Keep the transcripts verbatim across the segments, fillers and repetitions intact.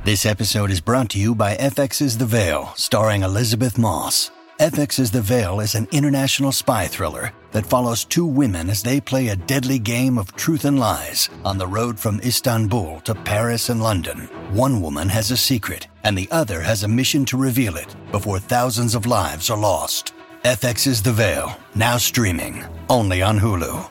This episode is brought to you by F X's The Veil, starring Elizabeth Moss. F X's The Veil is an international spy thriller that follows two women as they play a deadly game of truth and lies on the road from Istanbul to Paris and London. One woman has a secret, and the other has a mission to reveal it before thousands of lives are lost. F X's The Veil, now streaming, only on Hulu.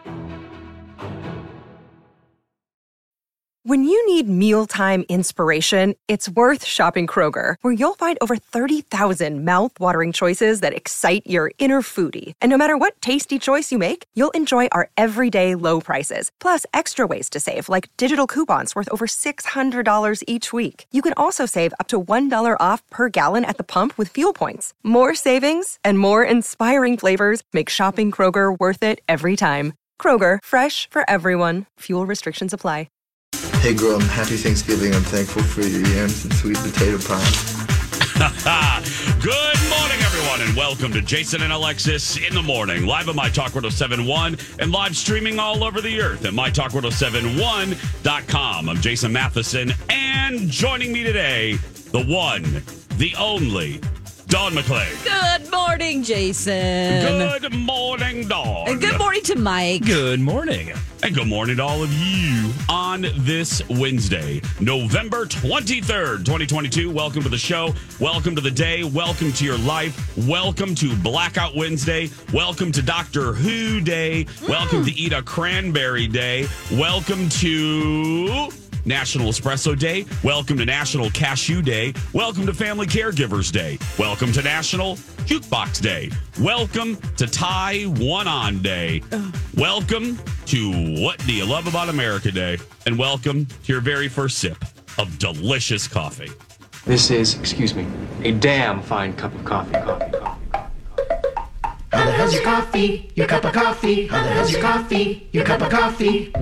When you need mealtime inspiration, it's worth shopping Kroger, where you'll find over thirty thousand mouth-watering choices that excite your inner foodie. And no matter what tasty choice you make, you'll enjoy our everyday low prices, plus extra ways to save, like digital coupons worth over six hundred dollars each week. You can also save up to one dollar off per gallon at the pump with fuel points. More savings and more inspiring flavors make shopping Kroger worth it every time. Kroger, fresh for everyone. Fuel restrictions apply. Hey, Grum, happy Thanksgiving. I'm thankful for your yams and sweet potato pie. Good morning, everyone, and welcome to Jason and Alexis in the Morning, live on My Talk ten seventy-one and live streaming all over the earth at my talk ten seventy-one dot com. I'm Jason Matheson, and joining me today, the one, the only, Dawn McClain. Good morning, Jason. Good morning, Dawn. And good morning to Mike. Good morning. And good morning to all of you on this Wednesday, November twenty-third, twenty twenty-two. Welcome to the show. Welcome to the day. Welcome to your life. Welcome to Blackout Wednesday. Welcome to Doctor Who Day. Mm. Welcome to Eat a Cranberry Day. Welcome to National Espresso Day. Welcome to National Cashew Day. Welcome to Family Caregivers Day. Welcome to National Jukebox Day. Welcome to Tie One On Day. Ugh. Welcome to What Do You Love About America Day. And welcome to your very first sip of delicious coffee. This is, excuse me, a damn fine cup of coffee, coffee, coffee, coffee, coffee. How the hell's your coffee? Your cup of coffee? How the hell's your coffee? Your cup of coffee?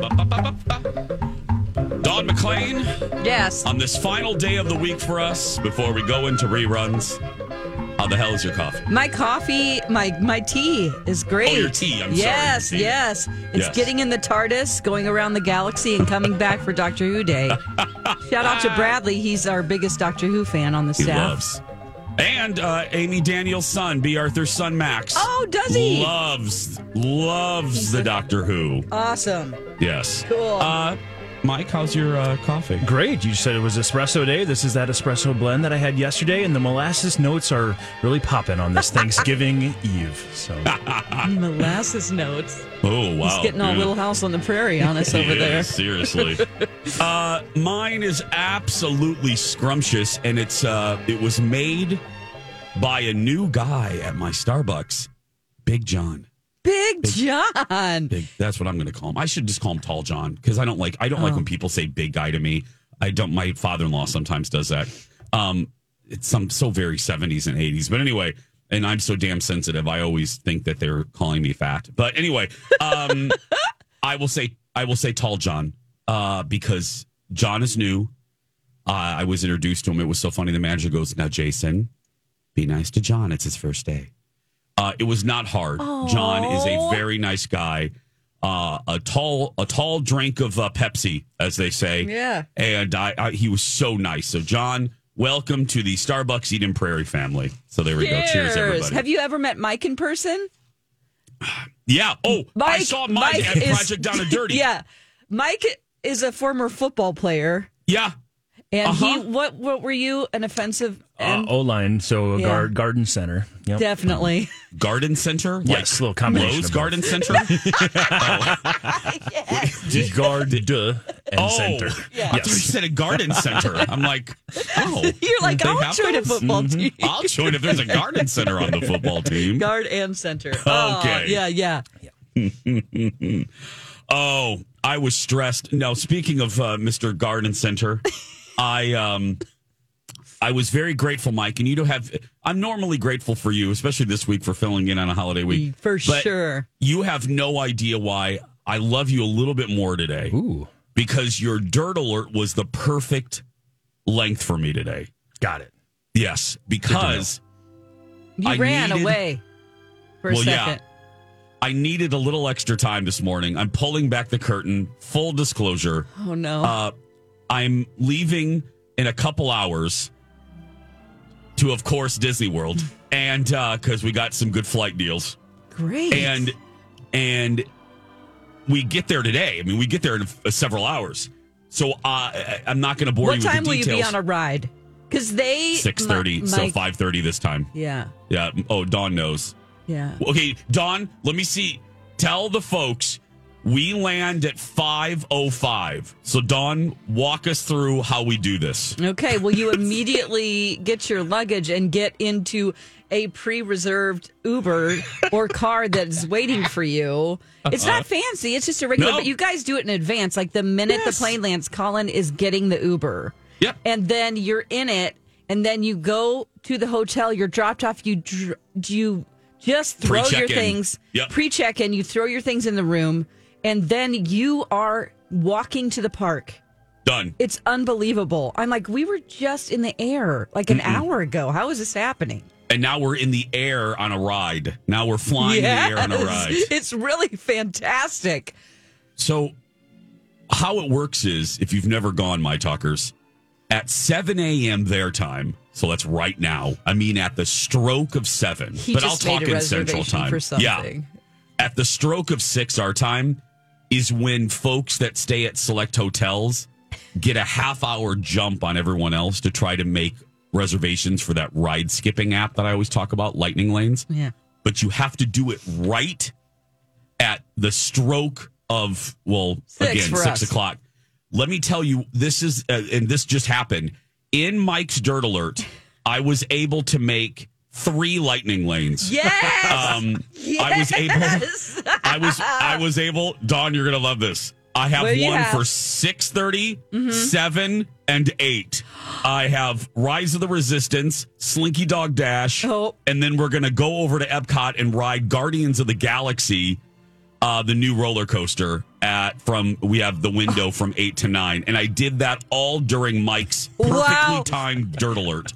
Dawn McClain. Yes. On this final day of the week for us, before we go into reruns, how the hell is your coffee? My coffee, my my tea is great. Oh, your tea. I'm yes, sorry. Yes, yes. It's yes. getting in the TARDIS, going around the galaxy, and coming back for Doctor Who Day. Shout out to Bradley. He's our biggest Doctor Who fan on the he staff. Loves. And uh, Amy Daniels' son, B. Arthur's son, Max. Oh, does he? Loves, loves the Doctor Who. Awesome. Yes. Cool. Uh, Mike, how's your uh, coffee? Great. You said it was espresso day. This is that espresso blend that I had yesterday, and the molasses notes are really popping on this Thanksgiving Eve. So molasses notes. Oh, wow. He's getting all yeah. Little House on the Prairie on us over yeah, there. Seriously. uh, mine is absolutely scrumptious, and it's uh, it was made by a new guy at my Starbucks, Big John. Big John. Big, that's what I'm going to call him. I should just call him Tall John because I don't like I don't oh. like when people say big guy to me. I don't. My father-in-law sometimes does that. Um, it's some so very seventies and eighties. But anyway, and I'm so damn sensitive. I always think that they're calling me fat. But anyway, um, I will say I will say Tall John uh, because John is new. Uh, I was introduced to him. It was so funny. The manager goes, "Now, Jason, be nice to John. It's his first day." Uh, it was not hard. Aww. John is a very nice guy. Uh, a tall, a tall drink of uh, Pepsi, as they say. Yeah. And I, I, he was so nice. So, John, welcome to the Starbucks Eden Prairie family. So there we Cheers. go. Cheers, everybody. Have you ever met Mike in person? Yeah. Oh, Mike, I saw Mike, Mike at is, Project Down and Dirty. Yeah. Mike is a former football player. Yeah. And uh-huh. he, what, what were you? An offensive uh, O line, so a yeah. guard, garden center. Yep. Definitely. Um, garden center? Yes, like a little combination. Lowe's Garden Center? oh. yes. Guard and oh, center. Yeah. I thought you said a garden center. I'm like, oh. You're like, I'll join those? a football mm-hmm. team. I'll join if there's a garden center on the football team. Guard and center. Okay. Oh, yeah, yeah. yeah. Oh, I was stressed. Now, speaking of uh, Mister Garden Center, I um, I was very grateful, Mike, and you don't have. I'm normally grateful for you, especially this week for filling in on a holiday week. For but sure. You have no idea why I love you a little bit more today. Ooh. Because your dirt alert was the perfect length for me today. Got it. Yes, because you I ran needed, away for a well, second. Yeah, I needed a little extra time this morning. I'm pulling back the curtain. Full disclosure. Oh, no. Uh, I'm leaving in a couple hours to, of course, Disney World, and because uh, we got some good flight deals. Great. And and we get there today. I mean, we get there in uh, several hours. So uh, I, I'm not going to bore what you with the details. What time will you be on a ride? Because they six thirty, my, so my, five thirty this time. Yeah. Yeah. Oh, Dawn knows. Yeah. Okay, Dawn, let me see. Tell the folks we land at five oh five. So, Dawn, walk us through how we do this. Okay. Well, you immediately get your luggage and get into a pre-reserved Uber or car that's waiting for you. It's Uh-huh. not fancy. It's just a regular, No. but you guys do it in advance. Like the minute Yes. the plane lands, Colin is getting the Uber. Yep. And then you're in it, and then you go to the hotel. You're dropped off. You dr- you just throw your Pre-check-in. things, Yep. pre-check in. You throw your things in the room, and then you are walking to the park. Done. It's unbelievable. I'm like, we were just in the air like an Mm-mm. hour ago. How is this happening? And now we're in the air on a ride. Now we're flying Yes. in the air on a ride. It's really fantastic. So, how it works is, if you've never gone, my talkers, at seven a.m. their time, so that's right now. I mean, at the stroke of seven. He but just I'll made talk a in Central reservation Time. for something. Yeah. At the stroke of six our time is when folks that stay at select hotels get a half hour jump on everyone else to try to make reservations for that ride skipping app that I always talk about, Lightning Lanes. Yeah. But you have to do it right at the stroke of, well, Six again, for six us. o'clock. Let me tell you, this is, uh, and this just happened. In Mike's Dirt Alert, I was able to make three lightning lanes. Yes. Um, yes. I was able, I was, I was able, Dawn, you're going to love this. I have What do you one have? for six thirty, Mhm. seven, and eight. I have Rise of the Resistance, Slinky Dog Dash, Oh. and then we're going to go over to Epcot and ride Guardians of the Galaxy, uh, the new roller coaster at from we have the window from eight to nine, and I did that all during Mike's perfectly Wow. timed Dirt Alert.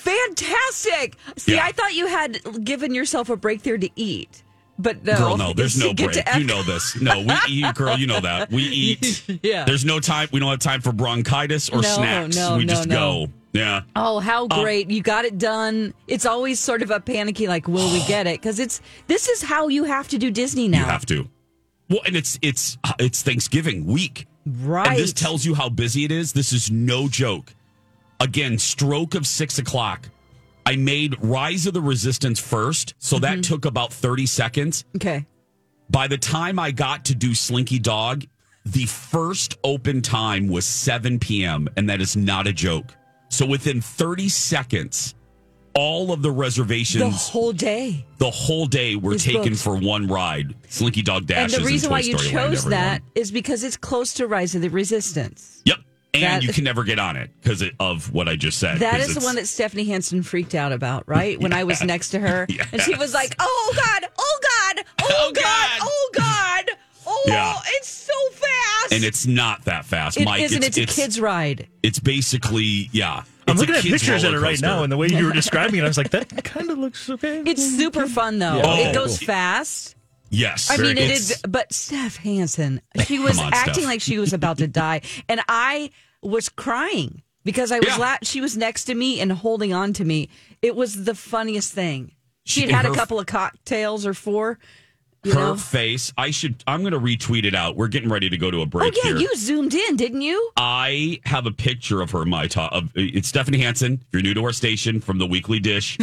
Fantastic. See, Yeah. I thought you had given yourself a break there to eat. But no. Girl, no, there's It's to no get break. to You know this. No, we eat, girl. You know that we eat. Yeah. There's no time. We don't have time for bronchitis or No, snacks. no, we no, just no. go. Yeah. Oh, how Um, great. You got it done. It's always sort of a panicky, like, will we get it? Because it's this is how you have to do Disney now. You have to. Well, and it's it's it's Thanksgiving week. Right. And this tells you how busy it is. This is no joke. Again, stroke of six o'clock. I made Rise of the Resistance first, so Mm-hmm. that took about thirty seconds. Okay. By the time I got to do Slinky Dog, the first open time was seven p.m., and that is not a joke. So within thirty seconds, all of the reservations, The whole day. the whole day were Is taken booked. for one ride. Slinky Dog Dash. And the reason Toy why you Story Land, chose that everyone. is because it's close to Rise of the Resistance. Yep. And That- you can never get on it because of what I just said. That 'cause is the it's- one that Stephanie Hansen freaked out about, right? When I was next to her. And she was Yes. like, oh, God, oh, God, oh, Oh, God, God." oh, God. Oh, Yeah. it's so fast. And it's not that fast, It Mike. isn't. It's, It's, a kid's ride. It's basically, yeah. I'm It's looking a at kid's pictures of it roller right now, coaster. and the way you were describing it, I was like, that kind of looks okay. It's super fun, though. Yeah. It Oh. goes fast. Yes. I mean, it It's- is. But Steph Hansen, she was Come on, acting Steph. like she was about to die. And I was crying because I was Yeah. la- she was next to me and holding on to me. It was the funniest thing. She had She- had a her- couple of cocktails or four. You Her know? face, I should, I'm going to retweet it out. We're getting ready to go to a Oh, break yeah, here. you zoomed in, didn't you? I have a picture of her. My top. Of, it's Stephanie Hansen. If you're new to our station from the Weekly Dish,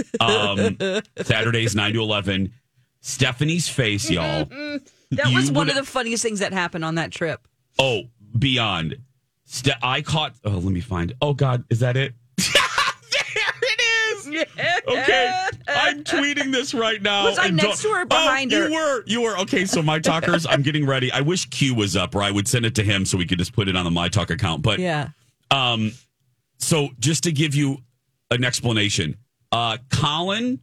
um, Saturdays nine to eleven. Stephanie's face, y'all. That was You one would- of the funniest things that happened on that trip. Oh, beyond. Ste- I caught. Oh, let me find. Oh God, is that it? There it is. Okay, I'm tweeting this right now. Was I and next don't- to her, behind oh, her? You were. You were. Okay, so my talkers. I'm getting ready. I wish Q was up, or I would send it to him so we could just put it on the My Talk account. But Yeah. Um, so just to give you an explanation, uh, Colin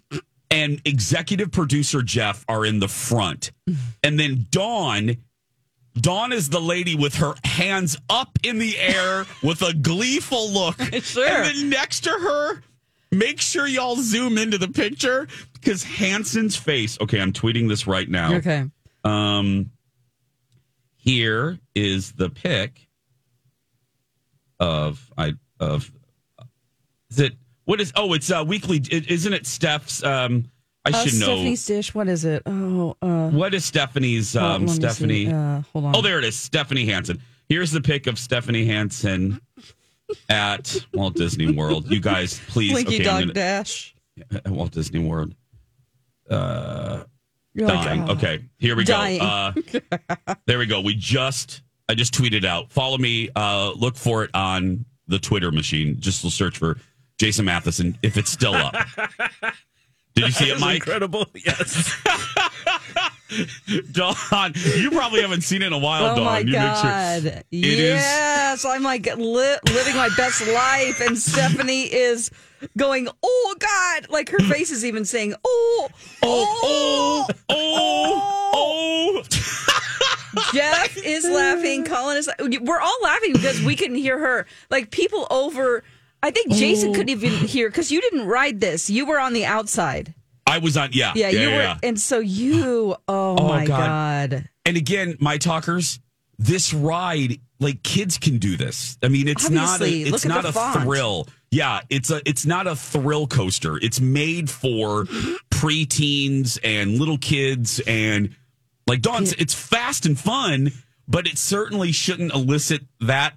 and executive producer Jeff are in the front, and then Dawn. Dawn is the lady with her hands up in the air with a gleeful look. Sure. And then next to her, make sure y'all zoom into the picture because Hanson's face. Okay, I'm tweeting this right now. Okay. Um, here is the pic. of I of is it what is oh it's uh weekly isn't it Steph's um I uh, should know Stephanie's dish. What is it? Oh, uh, what is Stephanie's um hold, Stephanie? Uh, hold on. Oh, there it is, Stephanie Hansen. Here's the pic of Stephanie Hansen at Walt Disney World. You guys, please. Blinky okay, Dog gonna, Dash. At Walt Disney World. Uh, You're dying. like, oh. Okay, here we Dying. go. Uh, there we go. We just, I just tweeted out. Follow me. Uh, look for it on the Twitter machine. Just will search for Jason Matheson if it's still up. Did you see That it, is Mike? Incredible. Yes. Dawn, you probably haven't seen it in a while, Oh Dawn. my You God. Make sure. Yes. I'm like li- living my best life. And Stephanie is going, oh God. Like her face is even saying, oh, Oh, oh, oh, oh. Jeff is laughing. Colin is. We're all laughing because we couldn't hear her. Like people over. I think Jason Oh. couldn't even hear because you didn't ride this. You were on the outside. I was on, yeah. Yeah, yeah you yeah, were. yeah. And so you. Oh, Oh, my God. God. And again, my talkers, this ride, like kids can do this. I mean, it's Obviously, not a, look it's at not the a font. thrill. Yeah, it's a it's not a thrill coaster. It's made for preteens and little kids and like Dawn's. It's fast and fun, but it certainly shouldn't elicit that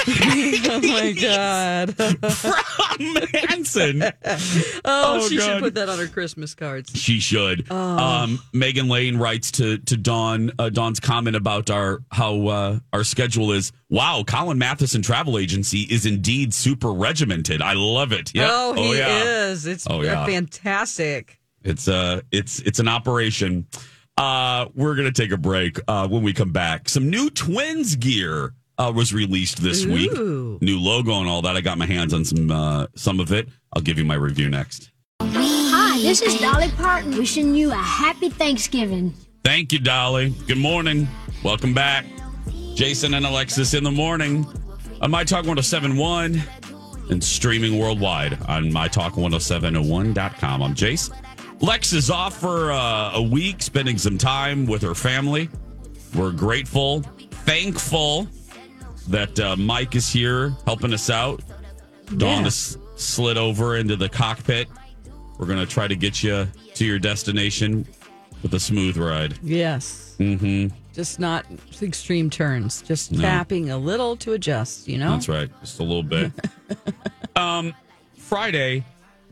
Oh my God. from Hanson. Oh, Oh, she God. should put that on her Christmas cards. She should. Oh. Um, Megan Lane writes to to Dawn uh, Dawn's comment about our how uh, our schedule is. Wow, Colin Matheson Travel Agency is indeed super regimented. I love it. Yeah. Oh, he yeah. is. It's Oh, yeah. fantastic. It's uh it's it's an operation. Uh, we're gonna take a break. Uh, when we come back, some new Twins gear uh, was released this week. Ooh. New logo and all that. I got my hands on some uh, some of it. I'll give you my review next. Hi, this is Dolly Parton wishing you a happy Thanksgiving. Thank you, Dolly. Good morning. Welcome back. Jason and Alexis in the morning on My Talk one oh seven point one and streaming worldwide on my talk one oh seven one dot com. I'm Jace. Lex is off for uh, a week, spending some time with her family. We're grateful, thankful that uh, Mike is here helping us out. Dawn Yeah. has slid over into the cockpit. We're going to try to get you to your destination with a smooth ride. Yes. Mm-hmm. Just not extreme turns. Just No. tapping a little to adjust, you know? That's right. Just a little bit. um, Friday,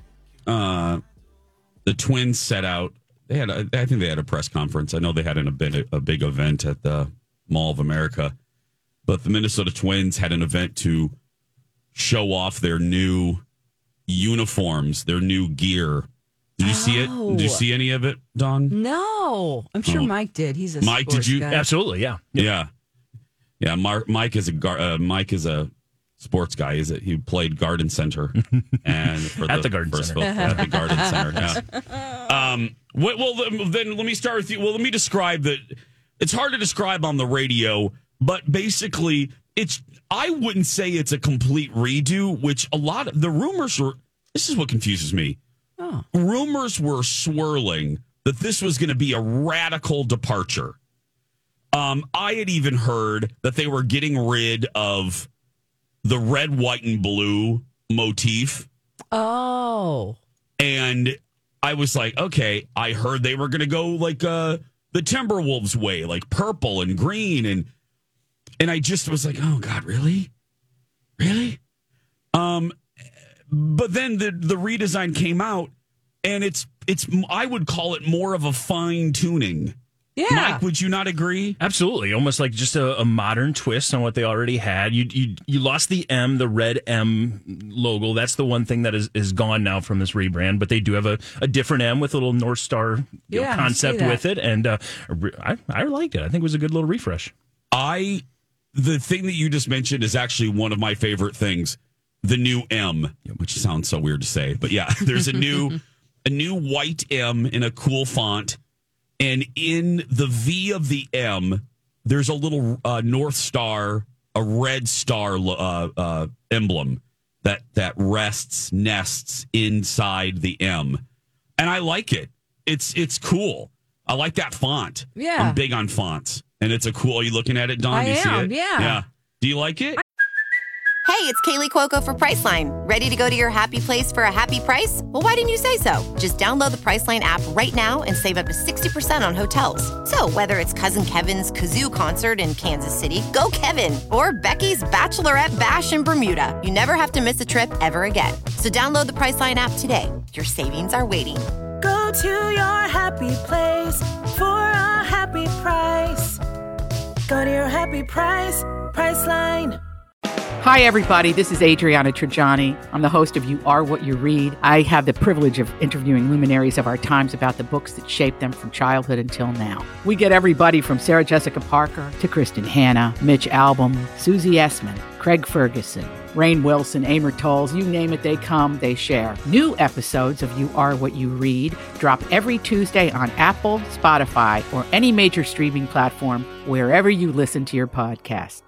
uh, the Twins set out. They had, a, I think they had a press conference. I know they had an, a, big, a big event at the Mall of America, but the Minnesota Twins had an event to show off their new uniforms, their new gear. Did you see it? Oh. Did you see any of it, Dawn? No. I'm sure Oh. Mike did. He's a Mike, did sports you- guy. Absolutely. Yeah. Yeah, yeah. Mark, Mike is a gar- uh, Mike is a sports guy. Is it? He played Garden Center and for At the Garden for Center. At the Garden Center. Yeah. Um. Well, well, then let me start with you. Well, let me describe that. It's hard to describe on the radio, but basically, it's. I wouldn't say it's a complete redo. Which a lot of the rumors were. This is what confuses me. Oh. Rumors were swirling that this was going to be a radical departure. Um, I had even heard that they were getting rid of the red, white, and blue motif. Oh. And I was like, okay, I heard they were going to go like uh, the Timberwolves way, like purple and green. And and I just was like, oh, God, really? Really? Um, but then the, the redesign came out, and it's it's I would call it more of a fine tuning. Yeah. Mike, would you not agree? Absolutely, almost like just a, a modern twist on what they already had. You you you lost the M, the red M logo. That's the one thing that is, is gone now from this rebrand. But they do have a, a different M with a little North Star you know, Yeah, I concept see that. with it, and uh, I I liked it. I think it was a good little refresh. I the thing that you just mentioned is actually one of my favorite things. The new M, which sounds so weird to say, but yeah, there's a new a new white M in a cool font. And in the V of the M, there's a little uh, North Star, a red star uh, uh, emblem that that rests, nests inside the M. And I like it. It's it's cool. I like that font. Yeah. I'm big on fonts. And it's a cool, are you looking at it, Dawn? I Do you see am, it? yeah. Yeah. Do you like it? Hey, Hey, it's Kaylee Cuoco for Priceline. Ready to go to your happy place for a happy price? Well, why didn't you say so? Just download the Priceline app right now and save up to sixty percent on hotels. So whether it's Cousin Kevin's Kazoo Concert in Kansas City, go Kevin, or Becky's Bachelorette Bash in Bermuda, you never have to miss a trip ever again. So download the Priceline app today. Your savings are waiting. Go to your happy place for a happy price. Go to your happy price, Priceline. Hi, everybody. This is Adriana Trajani. I'm the host of You Are What You Read. I have the privilege of interviewing luminaries of our times about the books that shaped them from childhood until now. We get everybody from Sarah Jessica Parker to Kristen Hanna, Mitch Albom, Susie Essman, Craig Ferguson, Rainn Wilson, Amor Tolls, you name it, they come, they share. New episodes of You Are What You Read drop every Tuesday on Apple, Spotify, or any major streaming platform wherever you listen to your podcasts.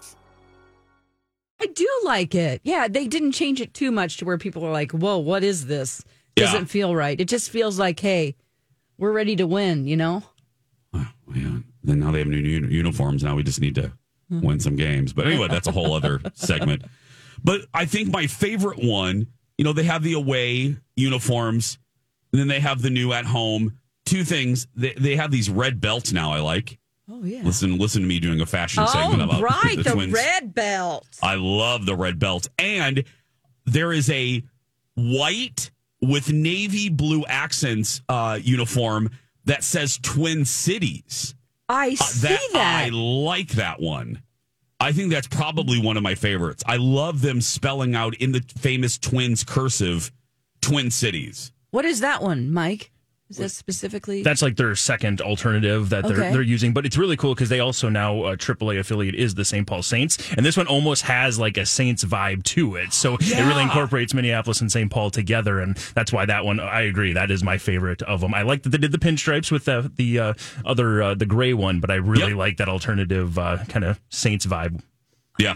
I do like it. Yeah, they didn't change it too much to where people are like, whoa, what is this? Doesn't Yeah. feel right. It just feels like, hey, we're ready to win, you know? Oh, yeah. Then now they have new uni- uniforms. Now we just need to win some games. But anyway, that's a whole other segment. But I think my favorite one, you know, they have the away uniforms, and then they have the new at home. Two things. They, they have these red belts now I like. Oh, yeah. Listen, listen to me doing a fashion Oh, segment about right, the, the twins. red belt. I love the red belt. And there is a white with navy blue accents uh, uniform that says Twin Cities. I Uh, see that, that. I like that one. I think that's probably one of my favorites. I love them spelling out in the famous Twins cursive, Twin Cities. What is that one, Mike? Is that specifically? That's like their second alternative that they're Okay. they're using, but it's really cool because they also now uh, triple A affiliate is the Saint Paul Saints, and this one almost has like a Saints vibe to it. So it really incorporates Minneapolis and Saint Paul together, and that's why that one I agree that is my favorite of them. I like that they did the pinstripes with the the uh, other uh, the gray one, but I really Yep. like that alternative uh, kind of Saints vibe. Yeah.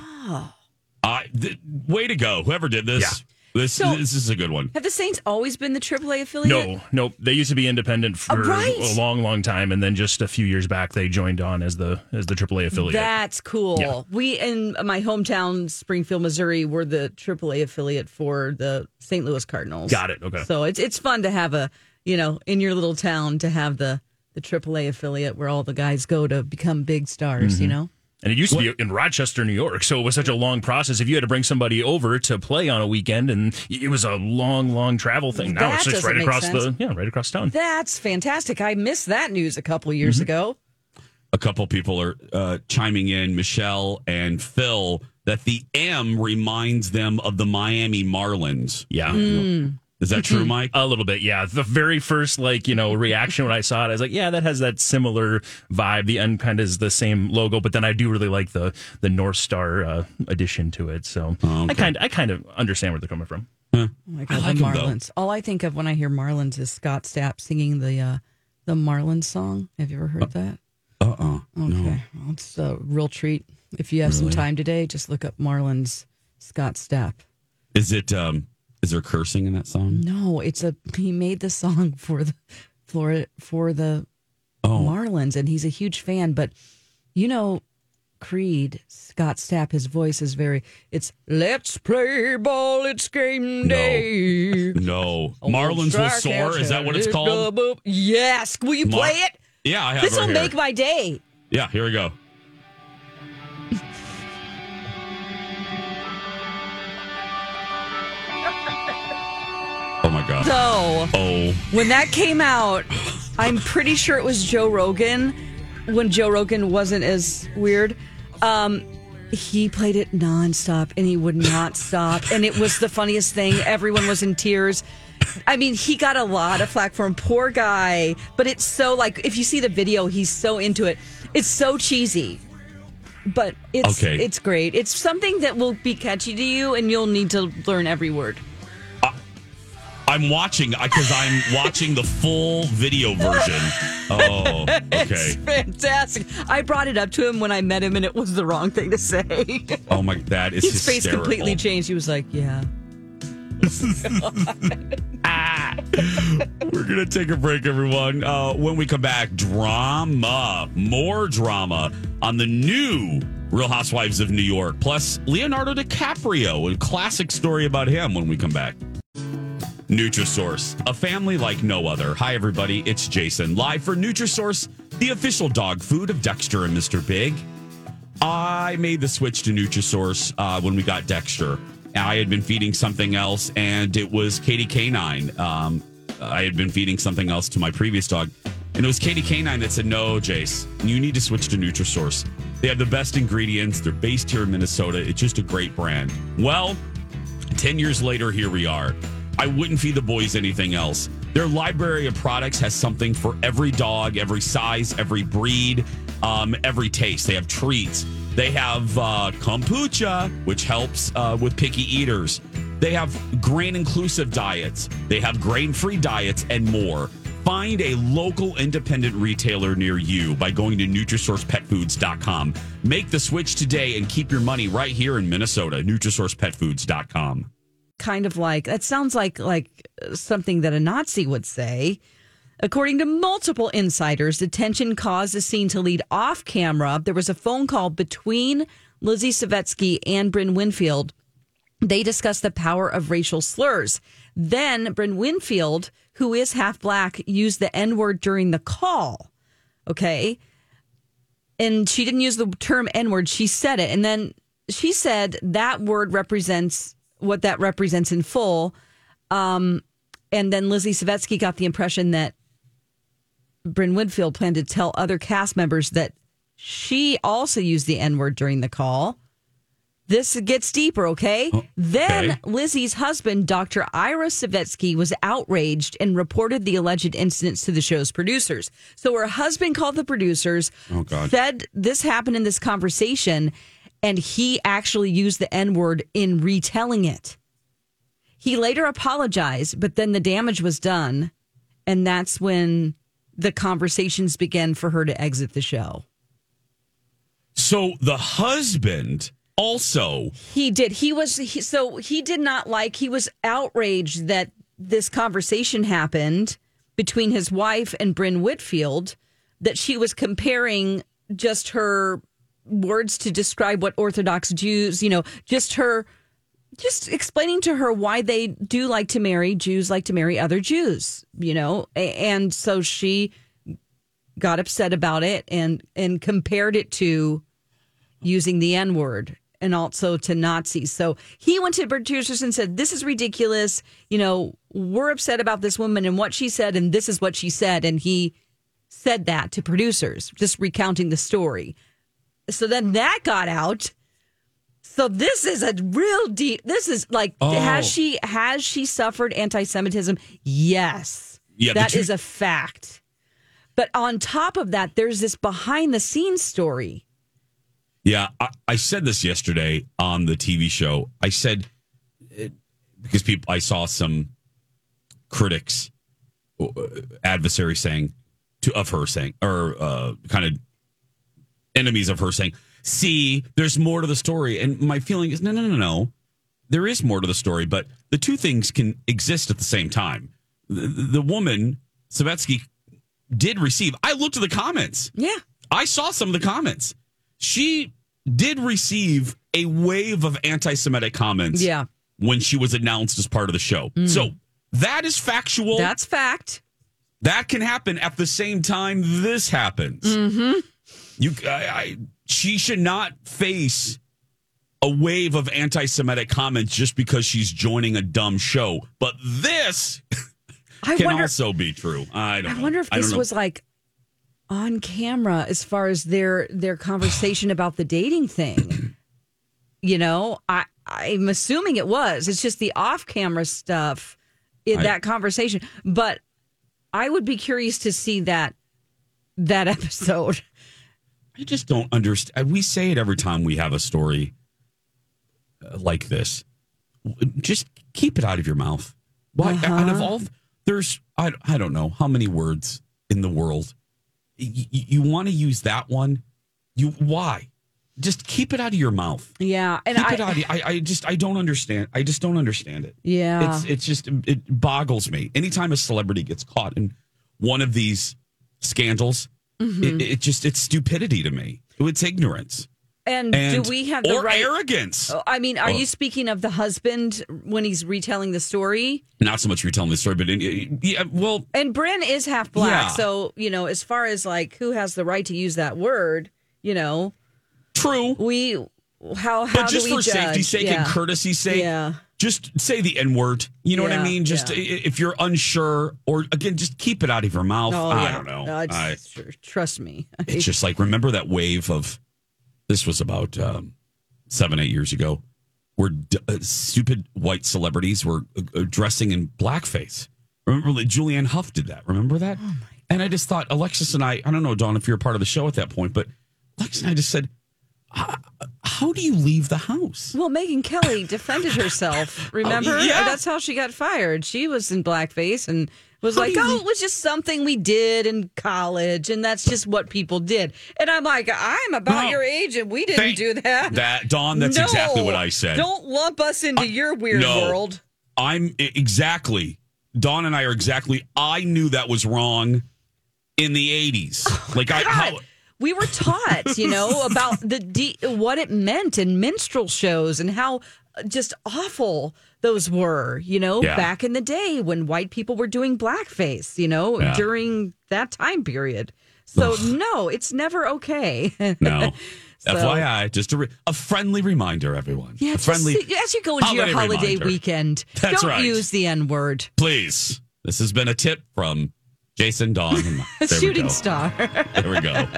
Uh, th- way to go. Whoever did this. Yeah. This, So- this is a good one. Have the Saints always been the triple A affiliate? No, no, they used to be independent for Oh, right. a long, long time, and then just a few years back they joined on as the as the triple A affiliate. That's cool. Yeah. We, in my hometown, Springfield, Missouri, were the triple A affiliate for the Saint Louis Cardinals. Got it. Okay. So it's it's fun to have a, you know, in your little town to have the, the triple A affiliate where all the guys go to become big stars, Mm-hmm. you know? And it used to be in Rochester, New York, so it was such a long process. If you had to bring somebody over to play on a weekend, and it was a long, long travel thing. Now That it's just doesn't right make across sense. the yeah, right across town. That's fantastic. I missed that news a couple of years Mm-hmm. ago. A couple people are uh, chiming in, Michelle and Phil, that the M reminds them of the Miami Marlins. Yeah. Mm. Is that true, Mike? A little bit, yeah. The very first, like, you know, reaction when I saw it, I was like, yeah, that has that similar vibe. The end kind of is the same logo, but then I do really like the the North Star uh, addition to it. So Oh, okay. I kind I kind of understand where they're coming from. Oh my God, I like the 'em, though. Marlins. All I think of when I hear Marlins is Scott Stapp singing the uh, the Marlins song. Have you ever heard that? Uh-uh. Okay, No. well, it's a real treat. If you have some Really? time today, just look up Marlins Scott Stapp. Is it, um, is there cursing in that song? No, it's a he made the song for the for for the Oh. Marlins, and he's a huge fan. But you know, Creed Scott Stapp, his voice is very. It's let's play ball. It's game day. No. Marlins will soar. Is that what it's called? Yes. Will you Mar- play it? Yeah, I have This it will here. make my day. Yeah, here we go. Oh my God. So Oh. when that came out, I'm pretty sure it was Joe Rogan. When Joe Rogan wasn't as weird, um, he played it nonstop, and he would not stop. And it was the funniest thing. Everyone was in tears. I mean, he got a lot of flack for him. Poor guy. But it's so, like, if you see the video, he's so into it. It's so cheesy. But it's Okay. it's great. It's something that will be catchy to you, and you'll need to learn every word. I'm watching because I'm watching the full video version. Oh, It's okay. fantastic. I brought it up to him when I met him, and it was the wrong thing to say. Oh my, that is His face hysterical. completely changed. He was like, "Yeah." Ah. We're going to take a break, everyone. Uh, when we come back, drama. More drama on the new Real Housewives of New York. Plus, Leonardo DiCaprio, a classic story about him when we come back. Nutrisource, a family like no other. Hi, everybody. It's Jason, live for Nutrisource, the official dog food of Dexter and Mister Big. I made the switch to Nutrisource uh, when we got Dexter. I had been feeding something else, and it was Katie Canine. Um, I had been feeding something else to my previous dog, and it was Katie Canine that said, no, Jace, you need to switch to Nutrisource. They have the best ingredients. They're based here in Minnesota. It's just a great brand. Well, ten years later, here we are. I wouldn't feed the boys anything else. Their library of products has something for every dog, every size, every breed, um, every taste. They have treats. They have uh, kombucha, which helps uh, with picky eaters. They have grain-inclusive diets. They have grain-free diets and more. Find a local independent retailer near you by going to Nutrisource Pet Foods dot com. Make the switch today and keep your money right here in Minnesota. Nutrisource Pet Foods dot com. Kind of like, that sounds like like something that a Nazi would say. According to multiple insiders, the tension caused the scene to lead off camera. There was a phone call between Lizzie Savetsky and Bryn Winfield. They discussed the power of racial slurs. Then Bryn Winfield, who is half black, used the N-word during the call. Okay. And she didn't use the term N-word. She said it. And then she said that word represents what that represents in full. Um, and then Lizzie Savetsky got the impression that Bryn Winfield planned to tell other cast members that she also used the N-word during the call. This gets deeper, okay? Oh, okay. Then Lizzie's husband, Doctor Ira Savetsky, was outraged and reported the alleged incidents to the show's producers. So her husband called the producers, oh, God. said this happened in this conversation, and he actually used the N-word in retelling it. He later apologized, but then the damage was done, and that's when the conversations began for her to exit the show. So the husband also... He did. He was... He, so he did not like... He was outraged that this conversation happened between his wife and Bryn Whitfield, that she was comparing just her words to describe what Orthodox Jews, you know, just her, just explaining to her why they do like to marry, Jews like to marry other Jews, you know, and so she got upset about it and, and compared it to using the N-word and also to Nazis. So he went to the producers and said, this is ridiculous. You know, we're upset about this woman and what she said, and this is what she said. And he said that to producers, just recounting the story. So then that got out. So this is a real deep. This is like, oh. has she has she suffered anti-Semitism? Yes, yeah, that two- is a fact. But on top of that, there's this behind the scenes story. Yeah, I, I said this yesterday on the T V show. I said it, because people, I saw some critics, uh, adversaries saying to of her saying, or uh, kind of. enemies of her saying, see, there's more to the story. And my feeling is, no, no, no, no. There is more to the story, but the two things can exist at the same time. The, the woman, Savetsky, did receive, I looked at the comments. Yeah. I saw some of the comments. She did receive a wave of anti-Semitic comments yeah. when she was announced as part of the show. Mm. So that is factual. That's fact. That can happen at the same time this happens. Mm-hmm. You, I, I, she should not face a wave of anti-Semitic comments just because she's joining a dumb show. But this I can wonder, also be true. I don't. I know. wonder if this was like on camera as far as their their conversation about the dating thing. You know, I I'm assuming it was. It's just the off-camera stuff in I, that conversation. But I would be curious to see that that episode. I just don't understand. We say it every time we have a story like this. Just keep it out of your mouth. Why? Uh-huh. Out of all, there's, I, I don't know how many words in the world. Y- you want to use that one? You Why? just keep it out of your mouth. Yeah, and keep I, it out. Of, I, I just, I don't understand. I just don't understand it. Yeah, it's, it's just, it boggles me. Anytime a celebrity gets caught in one of these scandals, mm-hmm. it, it just, it's stupidity to me. It's ignorance. And, and do we have the or right arrogance? I mean, are oh. you speaking of the husband when he's retelling the story? Not so much retelling the story, but in, yeah, well, and Bryn is half black, yeah. so you know, as far as like who has the right to use that word, you know, true. We how how but just do we for judge? safety's sake yeah. and courtesy's sake, yeah. just say the N word. You know yeah, what I mean? Just yeah. if you're unsure, or again, just keep it out of your mouth. Oh, I yeah. don't know. No, I, sure, trust me. It's just like remember that wave of. This was about um, seven, eight years ago, where d- uh, stupid white celebrities were uh, dressing in blackface. Remember, like, Julianne Hough did that. Remember that? Oh and I just thought, Alexis and I, I don't know, Dawn, if you're a part of the show at that point, but Alexis and I just said, how do you leave the house? Well, Megyn Kelly defended herself. Remember? Oh, yeah. That's how she got fired. She was in blackface and was How like, do you oh, leave- it was just something we did in college, and that's just what people did. And I'm like, I'm about No. your age, and we didn't Thank- do that. That, Dawn, that's No. exactly what I said. Don't lump us into I- your weird no. world. I'm exactly. Dawn and I are exactly. I knew that was wrong in the eighties. Like I, God. how, We were taught, you know, about the de- what it meant in minstrel shows and how just awful those were, you know, Yeah. back in the day when white people were doing blackface, you know, Yeah. during that time period. So, no, it's never okay. no. So- F Y I, just a, re- a friendly reminder, everyone. Yeah, a just friendly. as you go into your holiday holiday reminder. weekend, That's don't right. use the N word. Please. This has been a tip from Jason, Dawn, and there we Shooting go. star. There we go.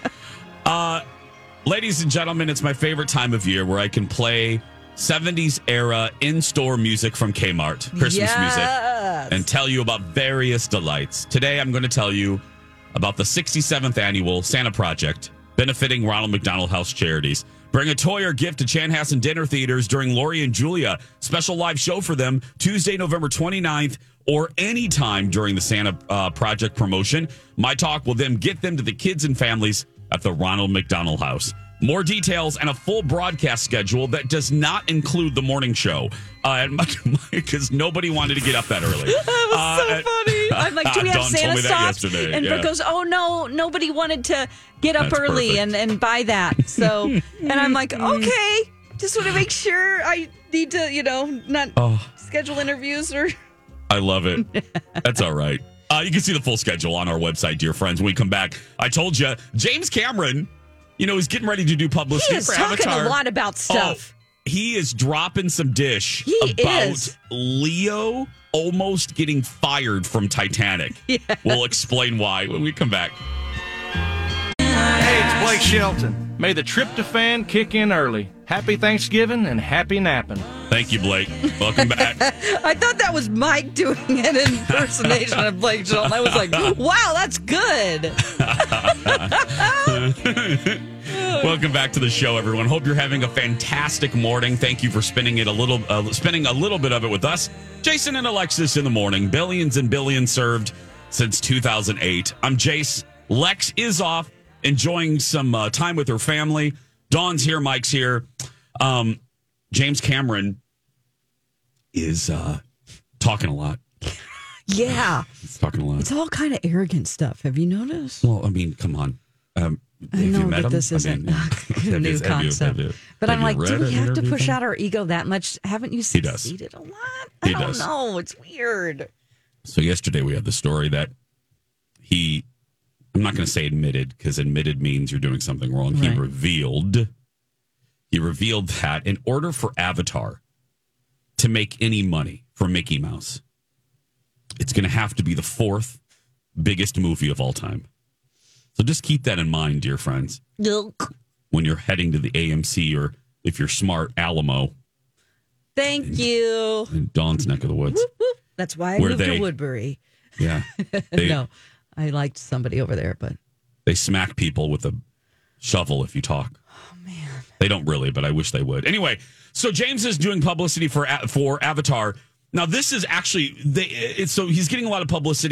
Uh, ladies and gentlemen, it's my favorite time of year where I can play seventies era in-store music from Kmart, Christmas Yes. music, and tell you about various delights. Today, I'm going to tell you about the sixty-seventh annual Santa Project, benefiting Ronald McDonald House Charities. Bring a toy or gift to Chanhassen Dinner Theaters during Lori and Julia. Special live show for them Tuesday, November twenty-ninth, or anytime during the Santa uh, Project promotion. My Talk will then get them to the kids and families at the Ronald McDonald House. More details and a full broadcast schedule that does not include the morning show. Uh, because nobody wanted to get up that early. That was Uh, so funny. I'm like, do we have Dawn Santa told me that stops? yesterday, And yeah. Brooke goes, oh, no, nobody wanted to get up That's early perfect. and, and buy that. So, and I'm like, okay, just want to make sure I need to, you know, not Oh. schedule interviews or. I love it. That's all right. Uh, you can see the full schedule on our website, dear friends. When we come back, I told you, James Cameron, you know, he's getting ready to do publicity He is for talking Avatar. a lot about stuff. Oh, he is dropping some dish He about is. Leo almost getting fired from Titanic. Yes. We'll explain why when we come back. Hey, it's Blake Shelton. May the tryptophan kick in early. Happy Thanksgiving and happy napping. Thank you, Blake. Welcome back. I thought that was Mike doing an impersonation of Blake Shelton. I was like, wow, that's good. Welcome back to the show, everyone. Hope you're having a fantastic morning. Thank you for spending it a little, uh, spending a little bit of it with us. Jason and Alexis in the morning. Billions and billions served since two thousand eight. I'm Jace. Lex is off, enjoying some uh, time with her family. Dawn's here. Mike's here. Um, James Cameron is uh, talking a lot. Yeah. He's talking a lot. It's all kind of arrogant stuff. Have you noticed? Well, I mean, come on. Um, I have know, you met but him? this I isn't mean, a have you- new have you- concept. have you- But have I'm you like, do read we an have to interview push from out our ego that much? Haven't you He does. succeeded a lot? He I don't does. know. It's weird. So yesterday we had the story that he, I'm not going to say admitted because admitted means you're doing something wrong. He Right. revealed, he revealed that in order for Avatar to make any money for Mickey Mouse, it's going to have to be the fourth biggest movie of all time. So just keep that in mind, dear friends, when you're heading to the A M C or if you're smart, Alamo Thank you. in Dawn's neck of the woods. Whoop, whoop. That's why I Where moved they- to Woodbury. Yeah. They, no, I liked somebody over there, but They smack people with a shovel if you talk. oh man, They don't really, but I wish they would. Anyway, so James is doing publicity for for Avatar. Now, this is actually they. It's, so he's getting a lot of publicity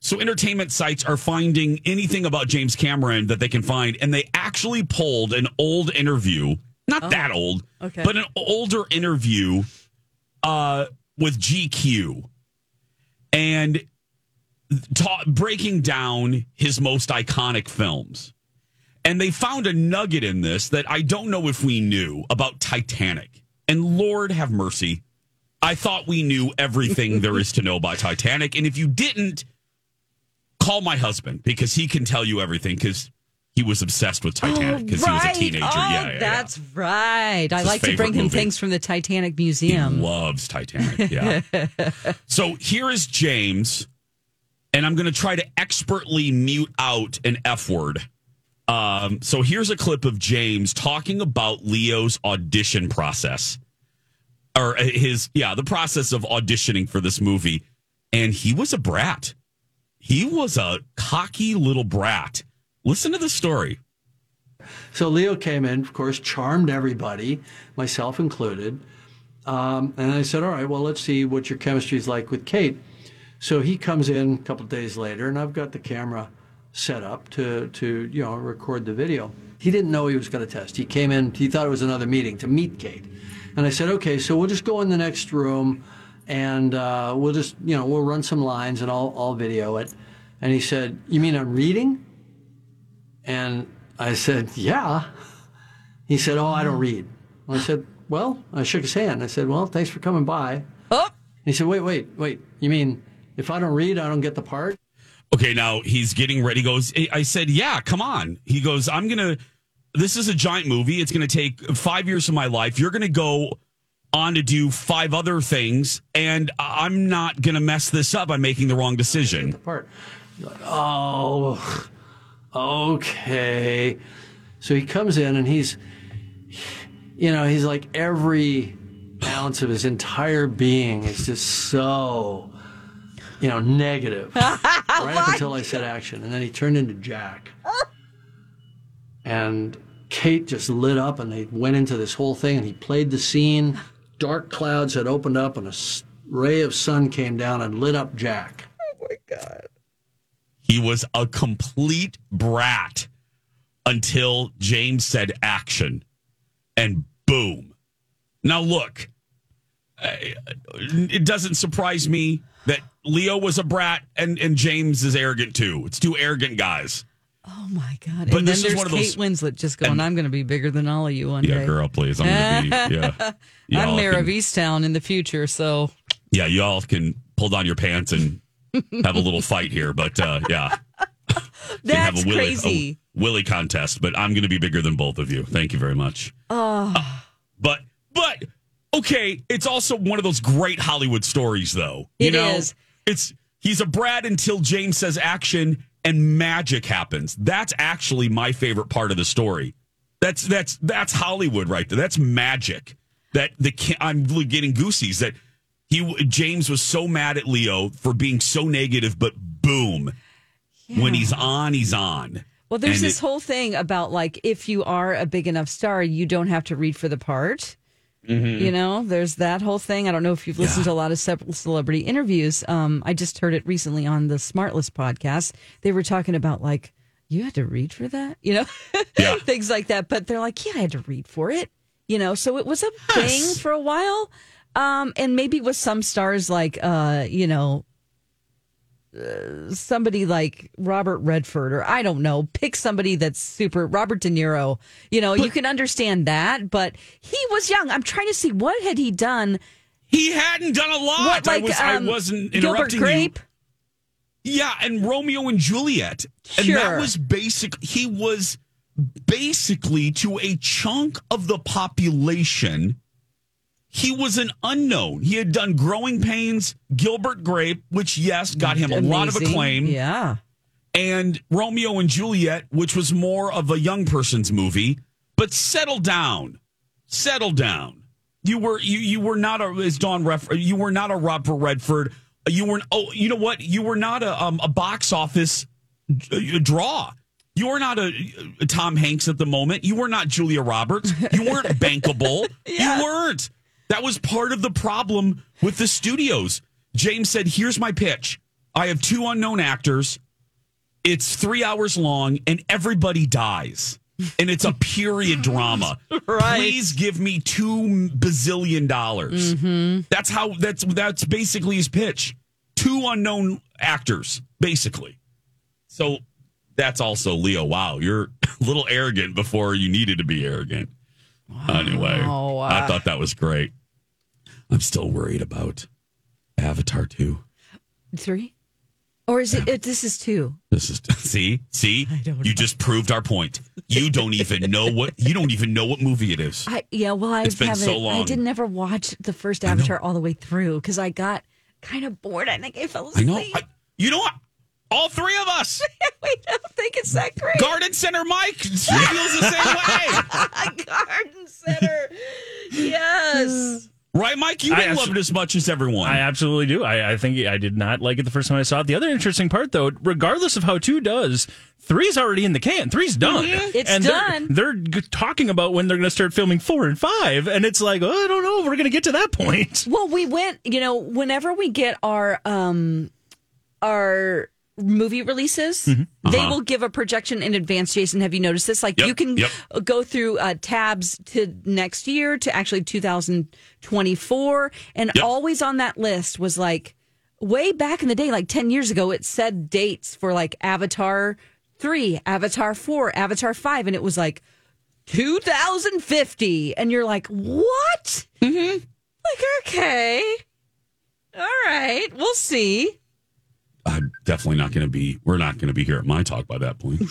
So entertainment sites are finding anything about James Cameron that they can find, and they actually pulled an old interview, not Oh, that old, okay. but an older interview uh, with G Q, and ta- breaking down his most iconic films. And they found a nugget in this that I don't know if we knew about Titanic. And Lord have mercy, I thought we knew everything there is to know about Titanic. And if you didn't, call my husband, because he can tell you everything, because he was obsessed with Titanic because oh, right. he was a teenager. Oh, yeah, yeah, that's yeah. right. I his like to bring favorite him movie. things from the Titanic Museum. He loves Titanic, yeah. So here is James, and I'm going to try to expertly mute out an F word. Um, so here's a clip of James talking about Leo's audition process. Or his, yeah, the process of auditioning for this movie. And he was a brat. He was a cocky little brat. Listen to the story. So Leo came in, of course, charmed everybody, myself included. Um, and I said, all right, well, let's see what your chemistry is like with Kate. So he comes in a couple of days later, and I've got the camera set up to, to you know, record the video. He didn't know he was going to test. He came in, he thought it was another meeting to meet Kate. And I said, okay, so we'll just go in the next room, and uh, we'll just, you know, we'll run some lines, and I'll, I'll video it. And he said, you mean I'm reading? And I said, yeah. He said, oh, I don't read. I said, well, I shook his hand. I said, well, thanks for coming by. Oh. He said, wait, wait, wait. You mean if I don't read, I don't get the part? Okay, now he's getting ready. He goes, I said, yeah, come on. He goes, I'm going to, this is a giant movie. It's going to take five years of my life. You're going to go on to do five other things, and I'm not going to mess this up by making the wrong decision. The part. You're like, oh, okay. So he comes in, and he's, you know, he's like every ounce of his entire being is just so, you know, negative. Right up until I said action. And then he turned into Jack. And Kate just lit up, and they went into this whole thing, and he played the scene. Dark clouds had opened up, and a ray of sun came down and lit up Jack. Oh, my God. He was a complete brat until James said action. And boom. Now, look, it doesn't surprise me that Leo was a brat and, and James is arrogant, too. It's two arrogant guys. Oh, my God. But and this then is there's one of Kate those, Winslet just going, and, I'm going to be bigger than all of you one yeah, day. girl, please. I'm going to be, yeah. I'm Y'all mayor can, of Easttown in the future, so. Yeah, y'all can pull down your pants and have a little fight here. But, uh, yeah. That's have a Willy, crazy. A Willy contest, but I'm going to be bigger than both of you. Thank you very much. Oh. Uh, but, but, okay, it's also one of those great Hollywood stories, though. You It know, is. It's he's a brat until James says action and magic happens. That's actually my favorite part of the story. That's that's that's Hollywood right there. That's magic. That the I'm getting goosies. That he James was so mad at Leo for being so negative, but boom, Yeah. when he's on, he's on. Well, there's And this it- whole thing about like if you are a big enough star, you don't have to read for the part. Mhm. You know, there's that whole thing. I don't know if you've listened Yeah. to a lot of ce- celebrity interviews. Um, I just heard it recently on the Smartless podcast. They were talking about like, you had to read for that, you know, Yeah. things like that. But they're like, yeah, I had to read for it, you know. So it was a thing for a while. Um, and maybe with some stars like, uh, you know, uh, somebody like Robert Redford, or I don't know, pick somebody that's super Robert De Niro. You know, you can understand that, but he was young. I'm trying to see what had he done. He hadn't done a lot. What, like, I was um, I wasn't Gilbert interrupting Grape? you. Yeah, and Romeo and Juliet. And Sure. that was basic. He was basically to a chunk of the population. He was an unknown. He had done Growing Pains, Gilbert Grape, which, yes, got him a lot of Amazing. acclaim. Yeah. And Romeo and Juliet, which was more of a young person's movie. But settle down. Settle down. You were you you were not a as Dawn ref, you were not a Robert Redford. You were oh you know what? You were not a um, a box office uh, draw. You were not a, a Tom Hanks at the moment. You were not Julia Roberts. You weren't bankable. Yeah. You weren't. That was part of the problem with the studios. James said, "Here's my pitch. I have two unknown actors. It's three hours long, and everybody dies. And it's a period drama. Right. Please give me two bazillion dollars. Mm-hmm. That's how. That's that's basically his pitch. Two unknown actors, basically. So that's also Leo. Wow, you're a little arrogant before you needed to be arrogant. Wow. Anyway, uh, I thought that was great. I'm still worried about Avatar two. Three? Or is it, it this is two? This is see, see, you just proved our point. You don't even know what you don't even know what movie it is. I, yeah, well, I It's been haven't. so long. I didn't ever watch the first Avatar all the way through because I got kind of bored. I think I fell I asleep. know. I, you know what? All three of us. I don't think it's that great. Garden Center Mike feels the same way. Garden Center. Yes. Right, Mike? You I didn't abso- love it as much as everyone. I absolutely do. I, I think I did not like it the first time I saw it. The other interesting part, though, regardless of how two does, three's already in the can. Three's done. Mm-hmm. It's and done. They're, they're g- talking about when they're going to start filming four and five, and it's like, oh, I don't know. We're going to get to that point. Well, we went, you know, whenever we get our um our movie releases, Mm-hmm. they Uh-huh. will give a projection in advance. Jason, have you noticed this? Like Yep, you can yep. go through uh, tabs to next year to actually two thousand twenty-four, and Yep. always on that list was like way back in the day, like ten years ago, it said dates for like Avatar three, Avatar four, Avatar five, and it was like two thousand fifty, and you're like, what? Mm-hmm. Like, okay, all right, we'll see. I'm definitely not going to be, we're not going to be here at my talk by that point.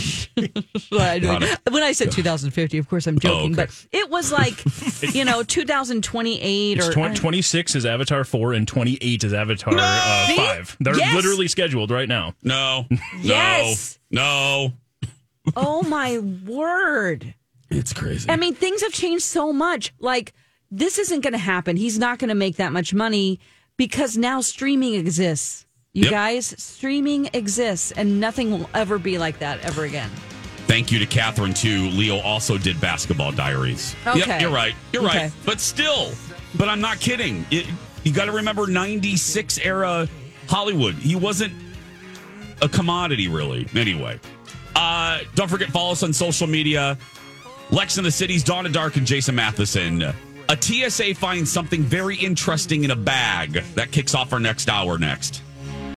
I know. Got When I said two thousand fifty, of course I'm joking, Oh, okay. but it was like, you know, two thousand twenty-eight It's or tw- twenty-six is Avatar four, and twenty-eight is Avatar uh, See? five. They're Yes. literally scheduled right now. No. Yes. No. No. Oh my word. It's crazy. I mean, things have changed so much. Like, this isn't going to happen. He's not going to make that much money because now streaming exists. You Yep. guys, streaming exists, and nothing will ever be like that ever again. Thank you to Catherine, too. Leo also did Basketball Diaries. Okay. Yep, you're right. You're Okay. right. But still, but I'm not kidding. It, you got to remember ninety-six era Hollywood. He wasn't a commodity, really. Anyway, uh, don't forget, follow us on social media. Lex in the Cities, Donna Dark, and Jason Matheson. A T S A finds something very interesting in a bag. That kicks off our next hour next.